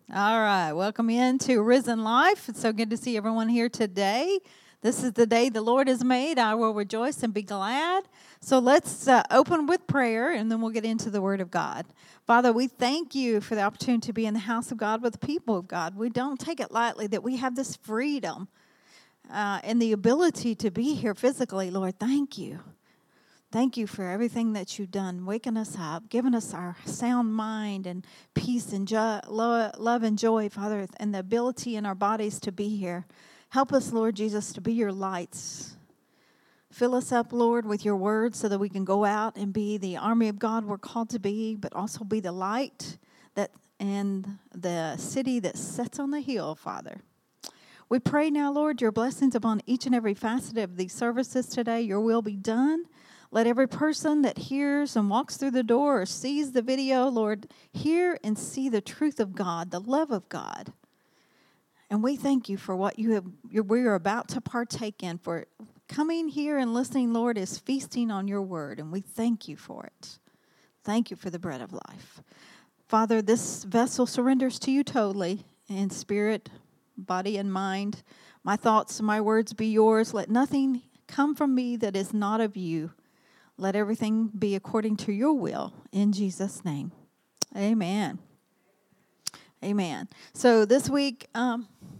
All right, welcome into Risen Life. It's so good to see everyone here today. This is the day the Lord has made. I will rejoice and be glad. So let's open with prayer, and then we'll get into the Word of God. Father, we thank you for the opportunity to be in the house of God with the people of God. We don't take it lightly that we have this freedom and the ability to be here physically. Lord, thank you. Thank you for everything that you've done, waking us up, giving us our sound mind and peace and love and joy, Father, and the ability in our bodies to be here. Help us, Lord Jesus, to be your lights. Fill us up, Lord, with your word so that we can go out and be the army of God we're called to be, but also be the light that and the city that sits on the hill, Father. We pray now, Lord, your blessings upon each and every facet of these services today. Your will be done. Let every person that hears and walks through the door or sees the video, Lord, hear and see the truth of God, the love of God. And we thank you for what we're about to partake in. For coming here and listening, Lord, is feasting on your word, and we thank you for it. Thank you for the bread of life. Father, this vessel surrenders to you totally in spirit, body, and mind. My thoughts and my words be yours. Let nothing come from me that is not of you. Let everything be according to your will, in Jesus' name. Amen. Amen. So this week, I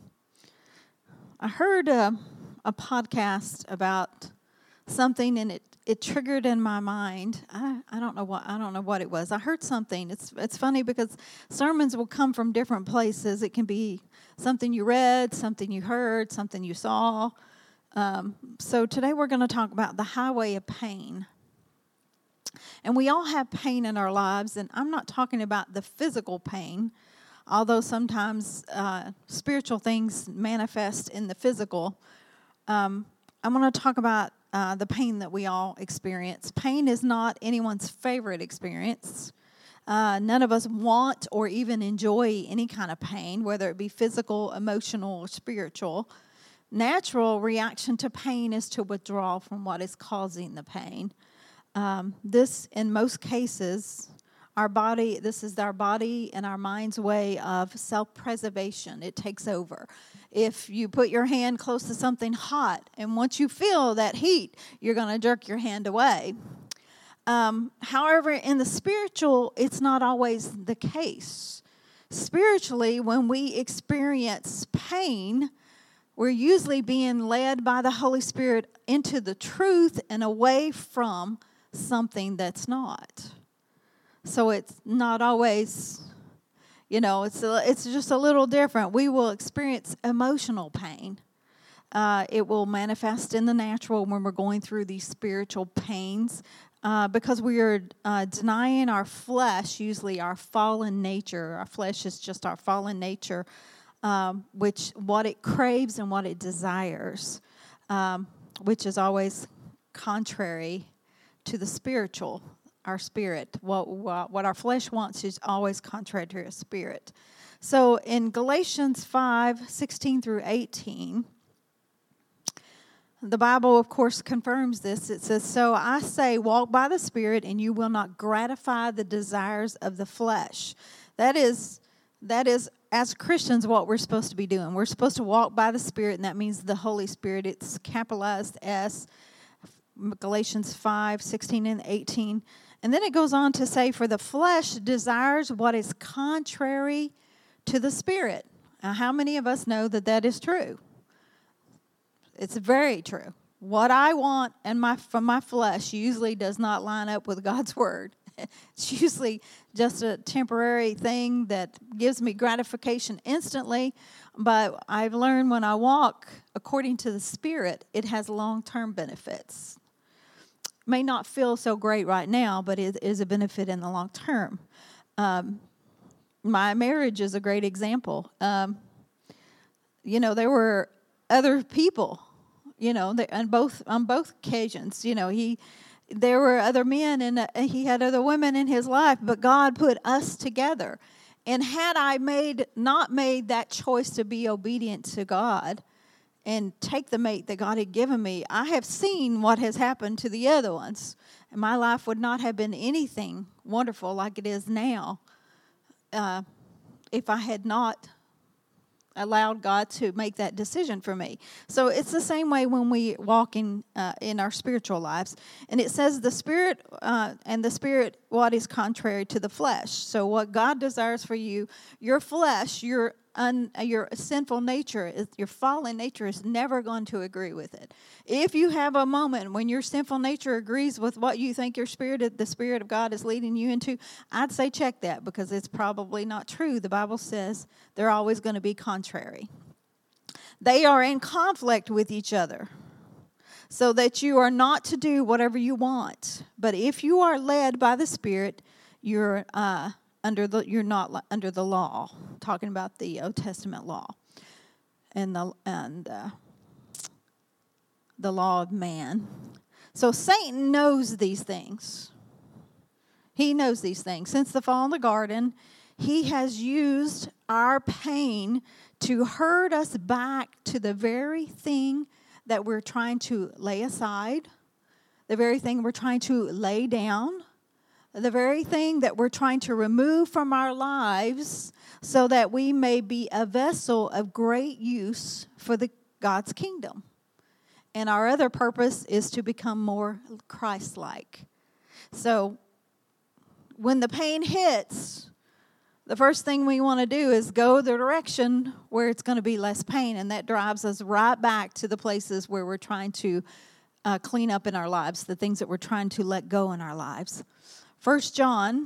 heard a podcast about something, and it triggered in my mind. I don't know what it was. I heard something. It's funny because sermons will come from different places. It can be something you read, something you heard, something you saw. So today we're going to talk about the highway of pain. And we all have pain in our lives, and I'm not talking about the physical pain, although sometimes spiritual things manifest in the physical. I want to talk about the pain that we all experience. Pain is not anyone's favorite experience. None of us want or even enjoy any kind of pain, whether it be physical, emotional, or spiritual. Natural reaction to pain is to withdraw from what is causing the pain. This, in most cases, this is our body and our mind's way of self-preservation. It takes over. If you put your hand close to something hot, and once you feel that heat, you're going to jerk your hand away. However, in the spiritual, it's not always the case. Spiritually, when we experience pain, we're usually being led by the Holy Spirit into the truth and away from something that's not. So it's not always, it's just a little different. We will experience emotional pain. It will manifest in the natural when we're going through these spiritual pains because we are denying our flesh, usually our fallen nature. Our flesh is just our fallen nature, which what it craves and what it desires, which is always contrary to the spiritual, our spirit. What our flesh wants is always contrary to our spirit. So in Galatians 5:16 through 18, the Bible, of course, confirms this. It says, "So I say, walk by the Spirit, and you will not gratify the desires of the flesh." That is, as Christians, what we're supposed to be doing. We're supposed to walk by the Spirit, and that means the Holy Spirit. It's capitalized S, Galatians 5:16 and 18. And then it goes on to say, "For the flesh desires what is contrary to the Spirit." Now, how many of us know that that is true? It's very true. What I want from my flesh usually does not line up with God's word. It's usually just a temporary thing that gives me gratification instantly. But I've learned when I walk according to the Spirit, it has long-term benefits. May not feel so great right now, but it is a benefit in the long term. My marriage is a great example. There were other people, on both occasions. There were other men and he had other women in his life, but God put us together. And had I not made that choice to be obedient to God and take the mate that God had given me, I have seen what has happened to the other ones. And my life would not have been anything wonderful like it is now if I had not allowed God to make that decision for me. So it's the same way when we walk in our spiritual lives. And it says the spirit what is contrary to the flesh. So what God desires for you, your flesh, your sinful nature, your fallen nature is never going to agree with it. If you have a moment when your sinful nature agrees with what you think the Spirit of God is leading you into, I'd say check that, because it's probably not true. The Bible says they're always going to be contrary. They are in conflict with each other, so that you are not to do whatever you want. But if you are led by the Spirit, you're not under the law. Talking about the Old Testament law and the law of man. So Satan knows these things. He knows these things. Since the fall in the garden, he has used our pain to herd us back to the very thing that we're trying to lay aside, the very thing we're trying to lay down, the very thing that we're trying to remove from our lives, so that we may be a vessel of great use for God's kingdom. And our other purpose is to become more Christ-like. So when the pain hits, the first thing we want to do is go the direction where it's going to be less pain. And that drives us right back to the places where we're trying to clean up in our lives, the things that we're trying to let go in our lives. 1 John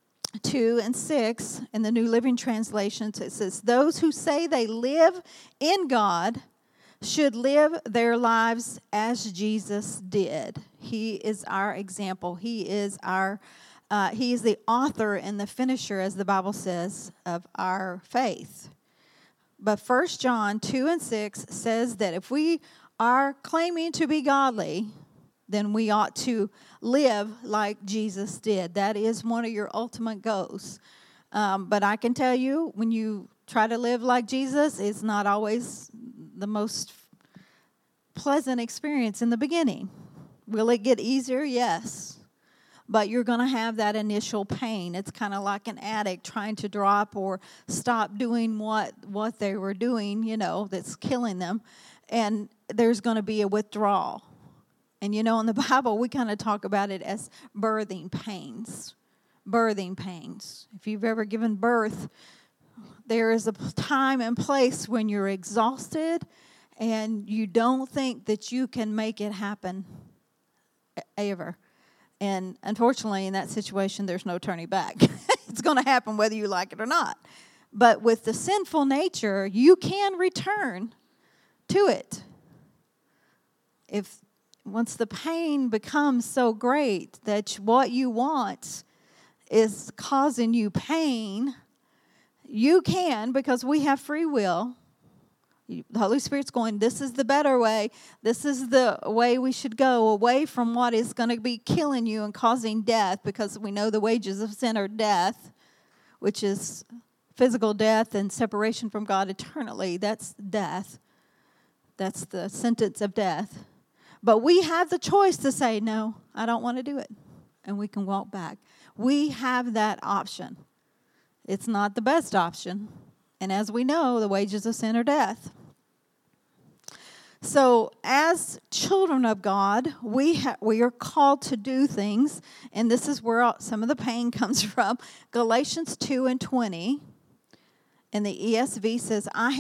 2:6 in the New Living Translation, it says, those who say they live in God should live their lives as Jesus did. He is our example. He is the author and the finisher, as the Bible says, of our faith. But 1 John 2:6 says that if we are claiming to be godly, then we ought to live like Jesus did. That is one of your ultimate goals. But I can tell you, when you try to live like Jesus, it's not always the most pleasant experience in the beginning. Will it get easier? Yes. But you're going to have that initial pain. It's kind of like an addict trying to drop or stop doing what they were doing, that's killing them. And there's going to be a withdrawal. And in the Bible, we kind of talk about it as birthing pains. Birthing pains. If you've ever given birth, there is a time and place when you're exhausted and you don't think that you can make it happen ever. And unfortunately, in that situation, there's no turning back. It's going to happen whether you like it or not. But with the sinful nature, you can return to it. Once the pain becomes so great that what you want is causing you pain, you can, because we have free will. The Holy Spirit's going, this is the better way. This is the way we should go, away from what is going to be killing you and causing death, because we know the wages of sin are death, which is physical death and separation from God eternally. That's death. That's the sentence of death. But we have the choice to say, no, I don't want to do it. And we can walk back. We have that option. It's not the best option. And as we know, the wages of sin are death. So as children of God, we are called to do things. And this is where some of the pain comes from. Galatians 2:20. And the ESV says, I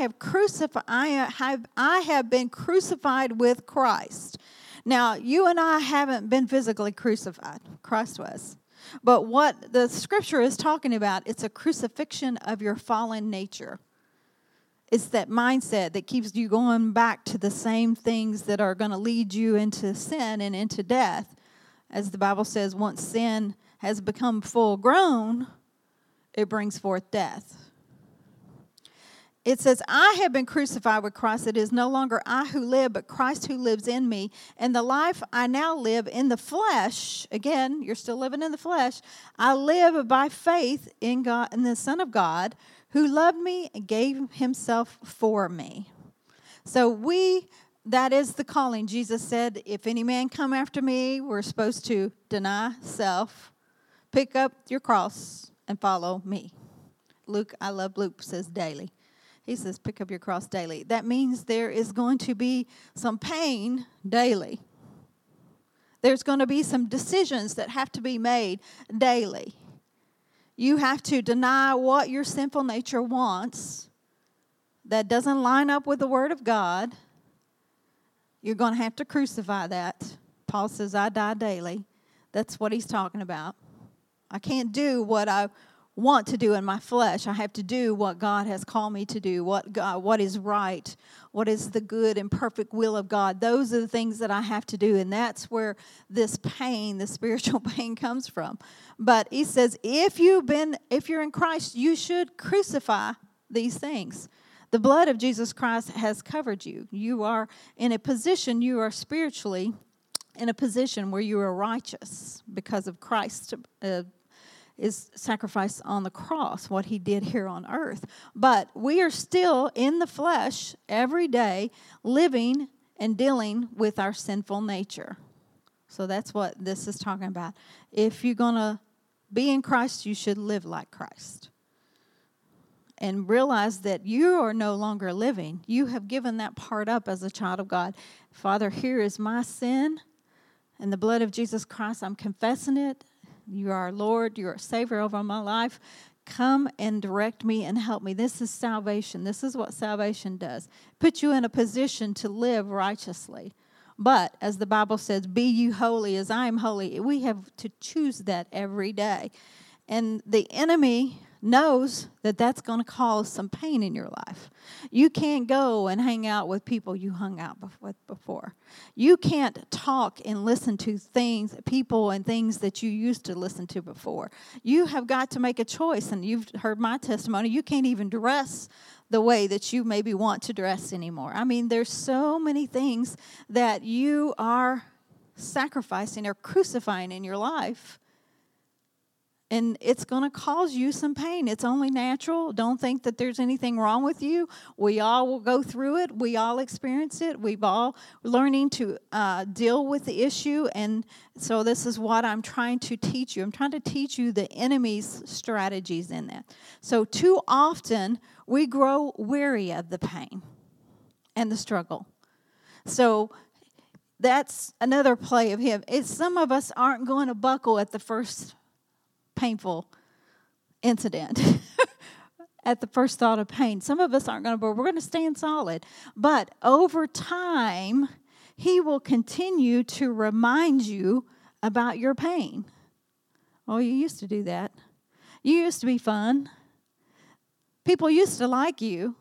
have been crucified with Christ. Now, you and I haven't been physically crucified. Christ was. But what the scripture is talking about, it's a crucifixion of your fallen nature. It's that mindset that keeps you going back to the same things that are going to lead you into sin and into death. As the Bible says, once sin has become full grown, it brings forth death. It says, I have been crucified with Christ. It is no longer I who live, but Christ who lives in me. And the life I now live in the flesh, again, you're still living in the flesh, I live by faith in God, in the Son of God, who loved me and gave himself for me. So that is the calling. Jesus said, if any man come after me, we're supposed to deny self, pick up your cross, and follow me. Luke, I love Luke, says daily. He says, pick up your cross daily. That means there is going to be some pain daily. There's going to be some decisions that have to be made daily. You have to deny what your sinful nature wants that doesn't line up with the Word of God. You're going to have to crucify that. Paul says, I die daily. That's what he's talking about. I can't do what I want to do in my flesh. I have to do what God has called me to do, what is right, what is the good and perfect will of God. Those are the things that I have to do, and that's where this pain, the spiritual pain, comes from. But he says, if you're in Christ, you should crucify these things. The blood of Jesus Christ has covered you. You are in a position, you are spiritually in a position where you are righteous because of Christ's is sacrifice on the cross, what he did here on earth. But we are still in the flesh every day, living and dealing with our sinful nature. So that's what this is talking about. If you're going to be in Christ, you should live like Christ. And realize that you are no longer living. You have given that part up as a child of God. Father, here is my sin. In the blood of Jesus Christ, I'm confessing it. You are Lord. You are Savior over my life. Come and direct me and help me. This is salvation. This is what salvation does. Put you in a position to live righteously. But, as the Bible says, be you holy as I am holy. We have to choose that every day. And the enemy knows that that's going to cause some pain in your life. You can't go and hang out with people you hung out with before. You can't talk and listen to people and things that you used to listen to before. You have got to make a choice, and you've heard my testimony. You can't even dress the way that you maybe want to dress anymore. I mean, there's so many things that you are sacrificing or crucifying in your life. And it's going to cause you some pain. It's only natural. Don't think that there's anything wrong with you. We all will go through it. We all experience it. We've all learning to deal with the issue. And so this is what I'm trying to teach you. I'm trying to teach you the enemy's strategies in that. So too often we grow weary of the pain and the struggle. So that's another play of him. Some of us aren't going to buckle at the first painful incident at the first thought of pain. Some of us aren't going to, but we're going to stand solid. But over time, he will continue to remind you about your pain. Oh, you used to do that. You used to be fun. People used to like you.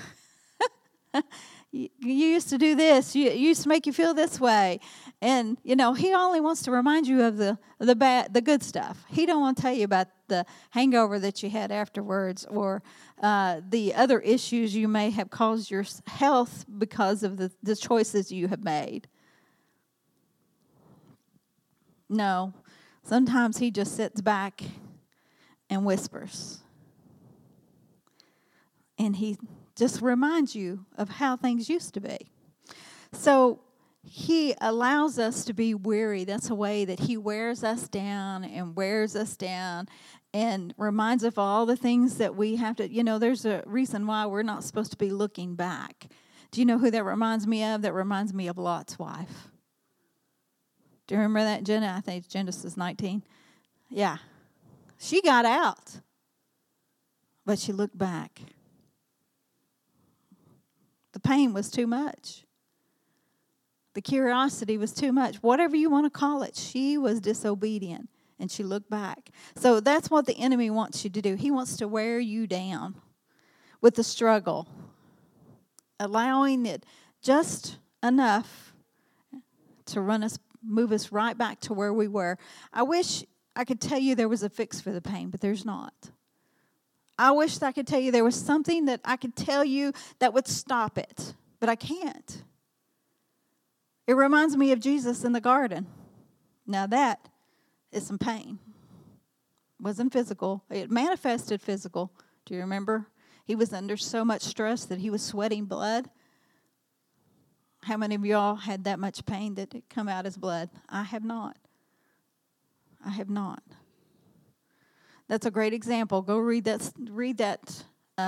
You used to do this. You used to make you feel this way. And, he only wants to remind you of the good stuff. He don't want to tell you about the hangover that you had afterwards or the other issues you may have caused your health because of the choices you have made. No. Sometimes he just sits back and whispers. And he just reminds you of how things used to be. So he allows us to be weary. That's a way that he wears us down and reminds us of all the things that we have to, there's a reason why we're not supposed to be looking back. Do you know who that reminds me of? That reminds me of Lot's wife. Do you remember that, Jenna? I think it's Genesis 19. Yeah. She got out, but she looked back. The pain was too much. The curiosity was too much. Whatever you want to call it, she was disobedient, and she looked back. So that's what the enemy wants you to do. He wants to wear you down with the struggle, allowing it just enough to move us right back to where we were. I wish I could tell you there was a fix for the pain, but there's not. I wish I could tell you there was something that I could tell you that would stop it, but I can't. It reminds me of Jesus in the garden. Now that is some pain. It wasn't physical. It manifested physical. Do you remember? He was under so much stress that he was sweating blood. How many of y'all had that much pain that it come out as blood? I have not. That's a great example. Go read that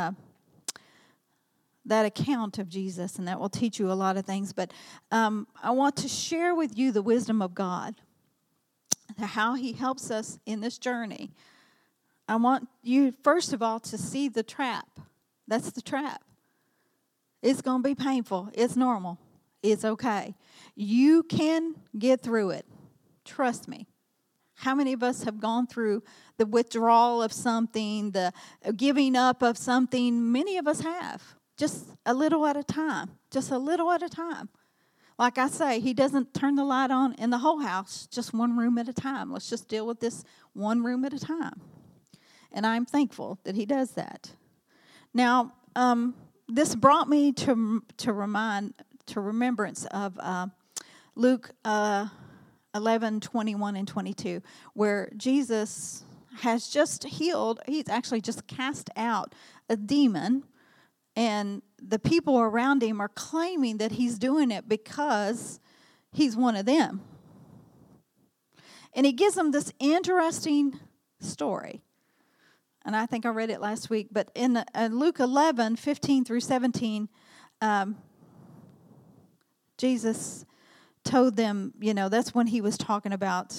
account of Jesus, and that will teach you a lot of things. But I want to share with you the wisdom of God, how He helps us in this journey. I want you, first of all, to see the trap. That's the trap. It's going to be painful. It's normal. It's okay. You can get through it. Trust me. How many of us have gone through the withdrawal of something, the giving up of something? Many of us have. Just a little at a time. Just a little at a time. Like I say, He doesn't turn the light on in the whole house, just one room at a time. Let's just deal with this one room at a time. And I'm thankful that He does that. Now, this brought me to remembrance of Luke 11:21 and 22, where Jesus has just healed. He's actually just cast out a demon, and the people around Him are claiming that He's doing it because He's one of them. And He gives them this interesting story. And I think I read it last week, but in Luke 11:15 through 17, Jesus told them, that's when He was talking about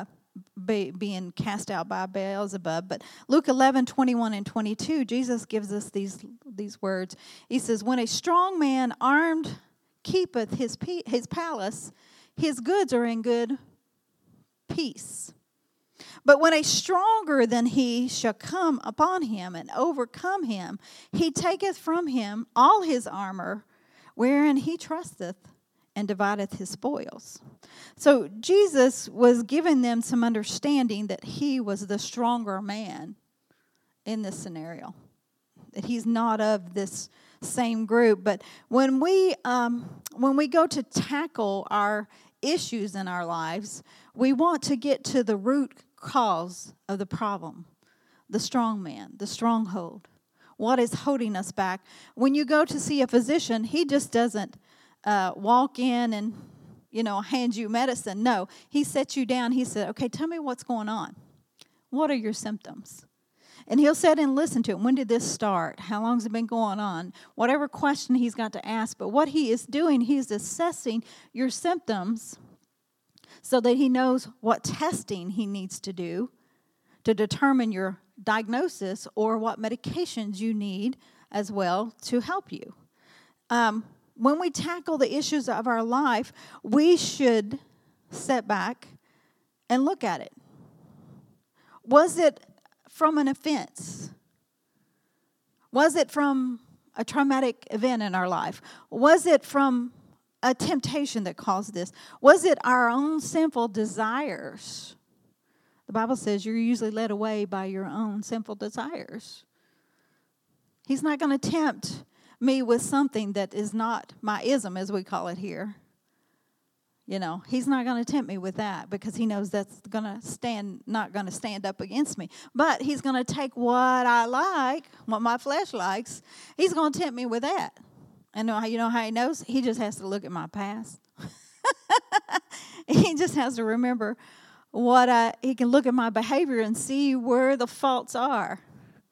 being cast out by Beelzebub. But Luke 11:21 and 22, Jesus gives us these words. He says, "When a strong man armed keepeth his palace, his goods are in good peace. But when a stronger than he shall come upon him and overcome him, he taketh from him all his armor, wherein he trusteth, and divideth his spoils." So Jesus was giving them some understanding that He was the stronger man in this scenario, that He's not of this same group. But when we go to tackle our issues in our lives, we want to get to the root cause of the problem, the strong man, the stronghold. What is holding us back? When you go to see a physician, he just doesn't walk in and, hand you medicine. No, he sets you down. He said, okay, tell me what's going on. What are your symptoms? And he'll sit and listen to it. When did this start? How long has it been going on? Whatever question he's got to ask. But what he is doing, he's assessing your symptoms so that he knows what testing he needs to do to determine your diagnosis or what medications you need as well to help you. When we tackle the issues of our life, we should sit back and look at it. Was it from an offense? Was it from a traumatic event in our life? Was it from a temptation that caused this? Was it our own sinful desires? The Bible says you're usually led away by your own sinful desires. He's not going to tempt me with something that is not my ism, as we call it here. He's not going to tempt me with that because He knows that's not going to stand up against me. But He's going to take what I like, what my flesh likes. He's going to tempt me with that. And you know how He knows? He just has to look at my past. He just has to remember he can look at my behavior and see where the faults are.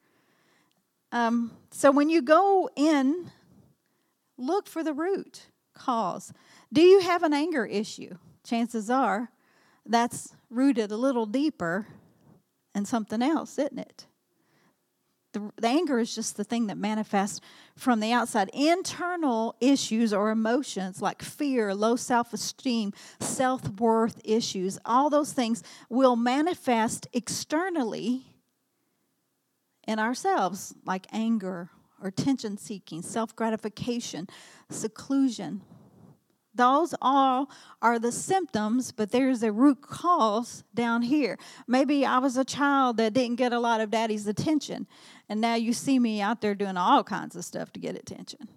So when you go in, look for the root cause. Do you have an anger issue? Chances are that's rooted a little deeper in something else, isn't it? The anger is just the thing that manifests from the outside. Internal issues or emotions like fear, low self-esteem, self-worth issues, all those things will manifest externally in ourselves, like anger or attention-seeking, self-gratification, seclusion. Those all are the symptoms, but there's a root cause down here. Maybe I was a child that didn't get a lot of daddy's attention, and now you see me out there doing all kinds of stuff to get attention.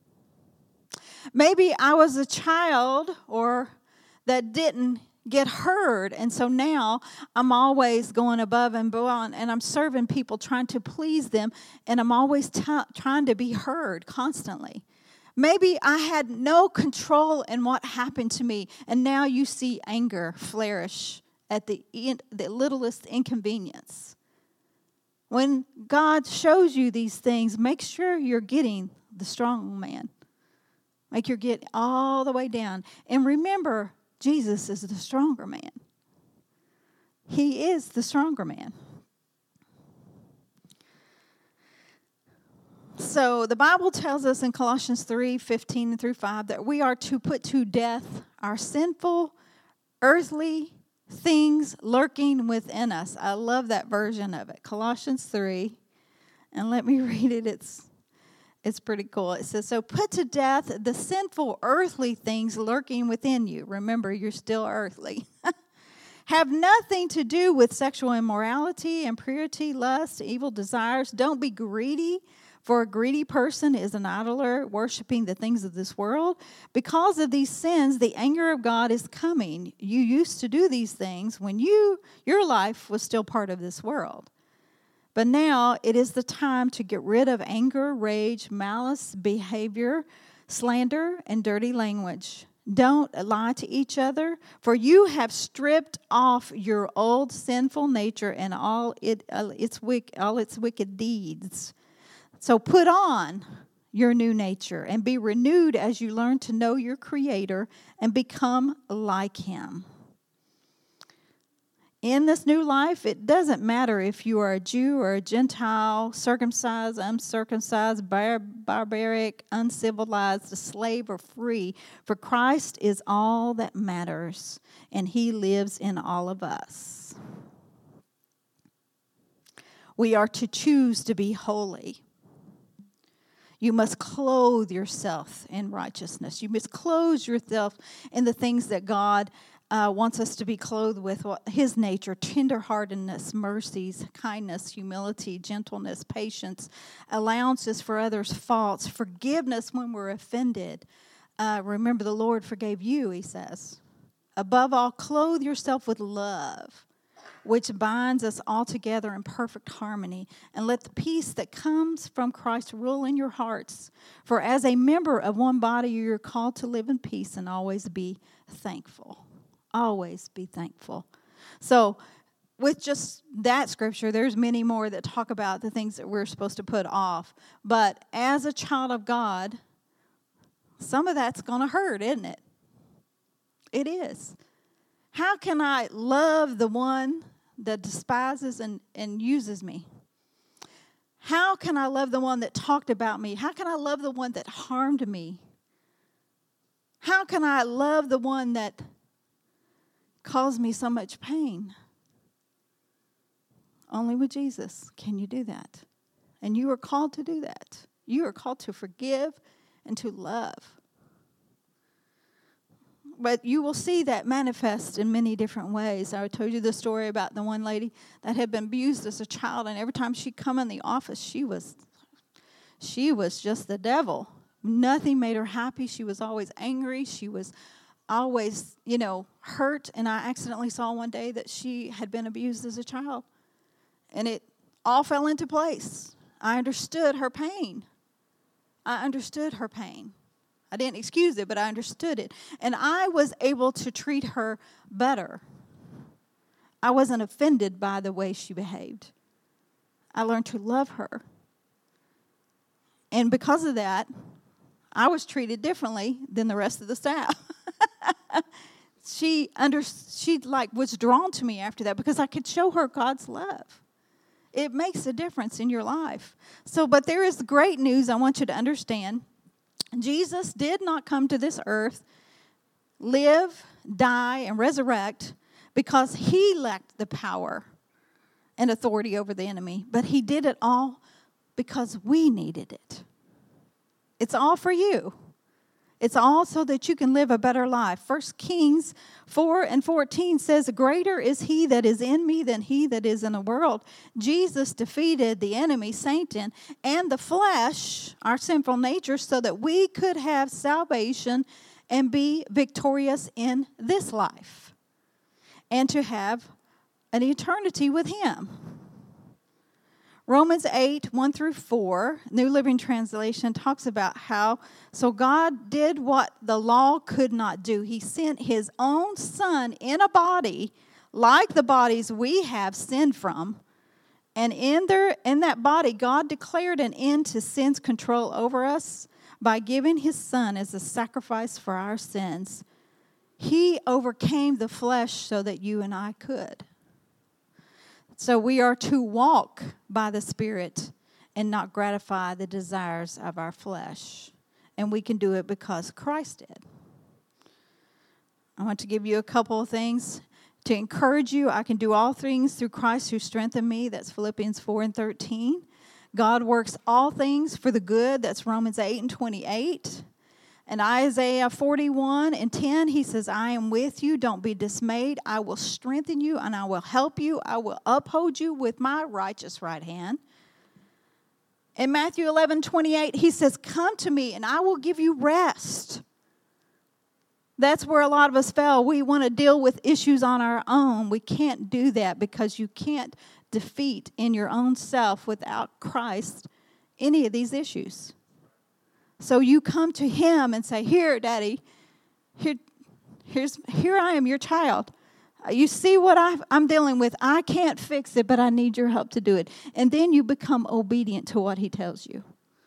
Maybe I was a child that didn't get heard, and so now I'm always going above and beyond, and I'm serving people, trying to please them, and I'm always trying to be heard constantly. Maybe I had no control in what happened to me, and now you see anger flourish at the littlest inconvenience. When God shows you these things, make sure you're getting the strong man. Make your get all the way down. And remember, Jesus is the stronger man. He is the stronger man. So the Bible tells us in Colossians 3:15-5 that we are to put to death our sinful, earthly things lurking within us. I love that version of it. Colossians 3. And let me read it. It's pretty cool. It says, so put to death the sinful earthly things lurking within you. Remember, you're still earthly. Have nothing to do with sexual immorality, impurity, lust, evil desires. Don't be greedy, for a greedy person is an idler, worshiping the things of this world. Because of these sins, the anger of God is coming. You used to do these things when your life was still part of this world. But now it is the time to get rid of anger, rage, malice, behavior, slander, and dirty language. Don't lie to each other, for you have stripped off your old sinful nature and all its wicked deeds. So put on your new nature and be renewed as you learn to know your Creator and become like Him. In this new life, it doesn't matter if you are a Jew or a Gentile, circumcised, uncircumcised, barbaric, uncivilized, a slave or free, for Christ is all that matters, and He lives in all of us. We are to choose to be holy. You must clothe yourself in righteousness. You must clothe yourself in the things that God wants us to be clothed with. His nature, tenderheartedness, mercies, kindness, humility, gentleness, patience, allowances for others' faults, forgiveness when we're offended. Remember, the Lord forgave you, He says. Above all, clothe yourself with love, which binds us all together in perfect harmony. And let the peace that comes from Christ rule in your hearts. For as a member of one body, you're called to live in peace and always be thankful. Always be thankful. So with just that scripture, there's many more that talk about the things that we're supposed to put off. But as a child of God, some of that's going to hurt, isn't it? It is. How can I love the one that despises and uses me? How can I love the one that talked about me? How can I love the one that harmed me? How can I love the one that caused me so much pain? Only with Jesus can you do that. And you are called to do that. You are called to forgive and to love. But you will see that manifest in many different ways. I told you the story about the one lady that had been abused as a child, and every time she'd come in the office, she was just the devil. Nothing made her happy. She was always angry. She was always, hurt. And I accidentally saw one day that she had been abused as a child. And it all fell into place. I understood her pain. I didn't excuse it, but I understood it. And I was able to treat her better. I wasn't offended by the way she behaved. I learned to love her. And because of that, I was treated differently than the rest of the staff. She was drawn to me after that because I could show her God's love. It makes a difference in your life. But there is great news I want you to understand. Jesus did not come to this earth, live, die, and resurrect because He lacked the power and authority over the enemy. But He did it all because we needed it. It's all for you. It's all so that you can live a better life. 1 Kings 4:14 says, greater is He that is in me than he that is in the world. Jesus defeated the enemy, Satan, and the flesh, our sinful nature, so that we could have salvation and be victorious in this life and to have an eternity with Him. Romans 8:1-4, New Living Translation, talks about how, so God did what the law could not do. He sent His own Son in a body, like the bodies we have sinned from, And in that body, God declared an end to sin's control over us by giving his Son as a sacrifice for our sins. He overcame the flesh so that you and I could. So we are to walk by the Spirit and not gratify the desires of our flesh. And we can do it because Christ did. I want to give you a couple of things to encourage you. I can do all things through Christ who strengthened me. That's Philippians 4:13. God works all things for the good. That's Romans 8:28. And Isaiah 41:10, he says, I am with you. Don't be dismayed. I will strengthen you and I will help you. I will uphold you with my righteous right hand. In Matthew 11:28, he says, come to me and I will give you rest. That's where a lot of us fail. We want to deal with issues on our own. We can't do that because you can't defeat in your own self without Christ any of these issues. So you come to him and say, here, Daddy, here I am, your child. You see what I'm dealing with. I can't fix it, but I need your help to do it. And then you become obedient to what he tells you.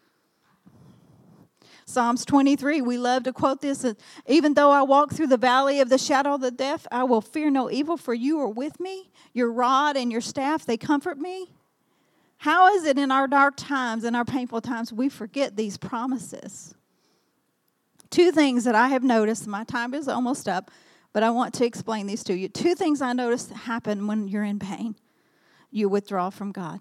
Psalms 23, we love to quote this. Even though I walk through the valley of the shadow of the death, I will fear no evil, for you are with me. Your rod and your staff, they comfort me. How is it in our dark times, in our painful times, we forget these promises? Two things that I have noticed, my time is almost up, but I want to explain these to you. Two things I noticed happen when you're in pain. You withdraw from God.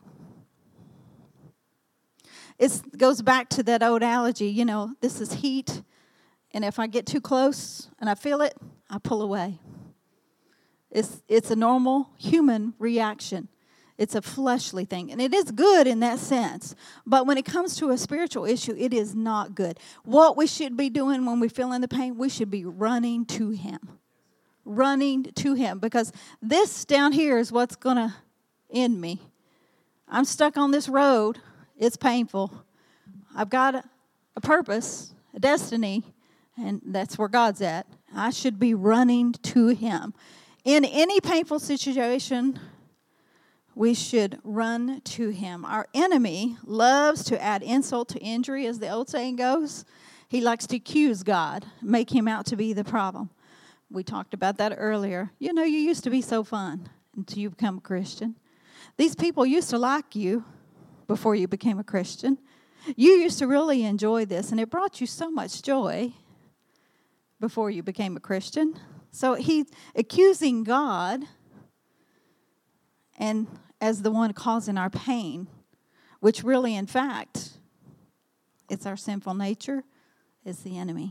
It goes back to that old analogy, this is heat, and if I get too close and I feel it, I pull away. It's a normal human reaction. It's a fleshly thing, and it is good in that sense. But when it comes to a spiritual issue, it is not good. What we should be doing when we feel in the pain, we should be running to him. Running to him, because this down here is what's going to end me. I'm stuck on this road. It's painful. I've got a purpose, a destiny, and that's where God's at. I should be running to him. In any painful situation, we should run to him. Our enemy loves to add insult to injury, as the old saying goes. He likes to accuse God, make him out to be the problem. We talked about that earlier. You used to be so fun until you become a Christian. These people used to like you before you became a Christian. You used to really enjoy this, and it brought you so much joy before you became a Christian. So he's accusing God and as the one causing our pain, which really, in fact, it's our sinful nature, is the enemy.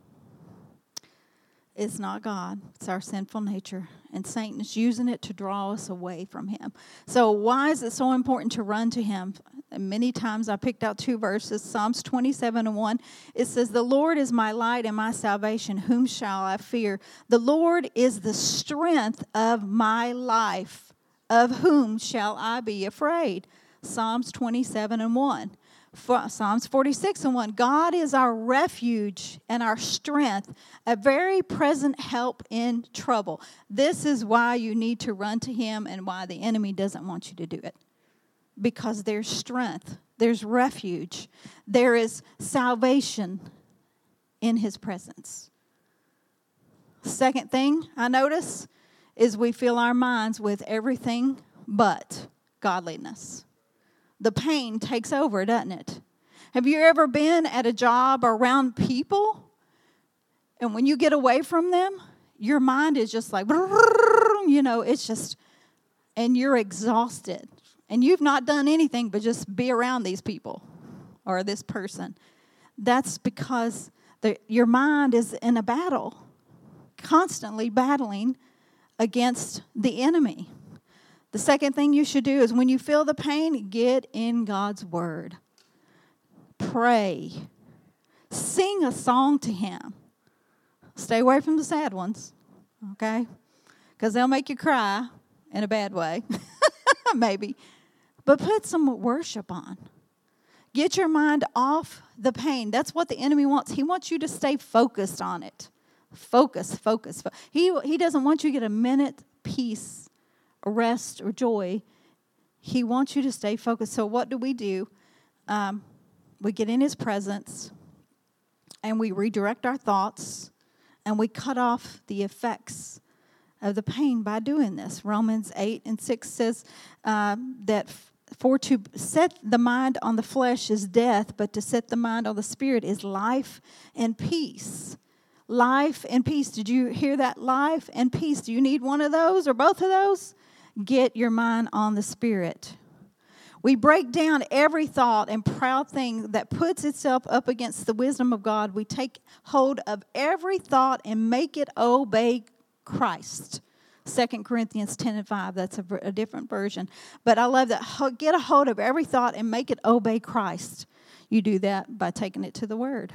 It's not God. It's our sinful nature. And Satan is using it to draw us away from him. So why is it so important to run to him? And many times I picked out two verses. Psalms 27:1. It says, the Lord is my light and my salvation. Whom shall I fear? The Lord is the strength of my life. Of whom shall I be afraid? Psalms 27:1. Psalms 46:1. God is our refuge and our strength, a very present help in trouble. This is why you need to run to him and why the enemy doesn't want you to do it. Because there's strength, there's refuge, there is salvation in his presence. Second thing I notice is we fill our minds with everything but godliness. The pain takes over, doesn't it? Have you ever been at a job or around people, and when you get away from them, your mind is just like, it's just, and you're exhausted. And you've not done anything but just be around these people or this person. That's because your mind is in a battle, constantly battling against the enemy. The second thing you should do is when you feel the pain, get in God's word. Pray. Sing a song to him. Stay away from the sad ones, okay? Because they'll make you cry in a bad way, maybe. But put some worship on. Get your mind off the pain. That's what the enemy wants. He wants you to stay focused on it. Focus. He doesn't want you to get a minute peace, rest, or joy. He wants you to stay focused. So what do? We get in His presence, and we redirect our thoughts, and we cut off the effects of the pain by doing this. Romans 8:6 says that for to set the mind on the flesh is death, but to set the mind on the Spirit is life and peace. Life and peace. Did you hear that? Life and peace. Do you need one of those or both of those? Get your mind on the Spirit. We break down every thought and proud thing that puts itself up against the wisdom of God. We take hold of every thought and make it obey Christ. 2 Corinthians 10:5. That's a different version. But I love that. Get a hold of every thought and make it obey Christ. You do that by taking it to the Word.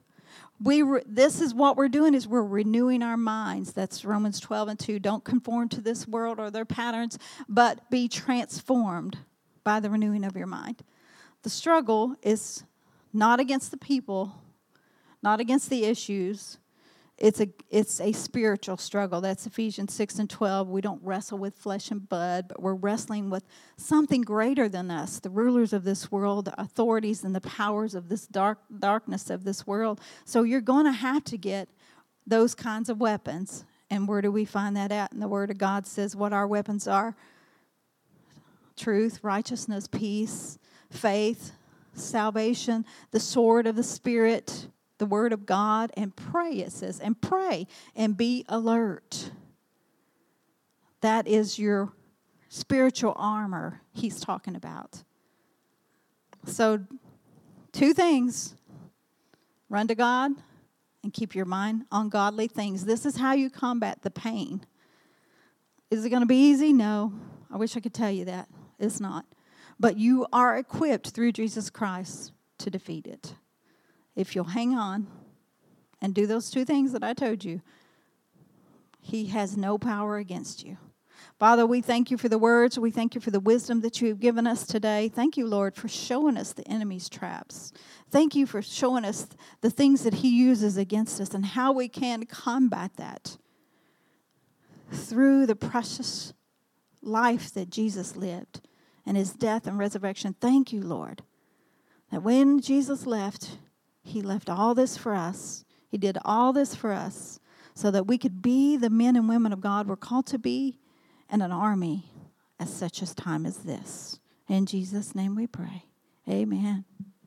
This is what we're doing, is we're renewing our minds. That's Romans 12:2. Don't conform to this world or their patterns, but be transformed by the renewing of your mind. The struggle is not against the people, not against the issues. It's a spiritual struggle. That's Ephesians 6:12. We don't wrestle with flesh and blood, but we're wrestling with something greater than us, the rulers of this world, the authorities and the powers of this darkness of this world. So you're going to have to get those kinds of weapons. And where do we find that at? And the Word of God says what our weapons are: truth, righteousness, peace, faith, salvation, the sword of the Spirit, the Word of God, and pray, it says, and pray and be alert. That is your spiritual armor He's talking about. So, 2 things: run to God and keep your mind on godly things. This is how you combat the pain. Is it going to be easy? No. I wish I could tell you that. It's not. But you are equipped through Jesus Christ to defeat it. If you'll hang on and do those 2 things that I told you, He has no power against you. Father, we thank You for the words. We thank You for the wisdom that You have given us today. Thank You, Lord, for showing us the enemy's traps. Thank You for showing us the things that he uses against us and how we can combat that through the precious life that Jesus lived and His death and resurrection. Thank You, Lord, that when Jesus left, He left all this for us. He did all this for us so that we could be the men and women of God we're called to be, and an army at such a time as this. In Jesus' name we pray. Amen.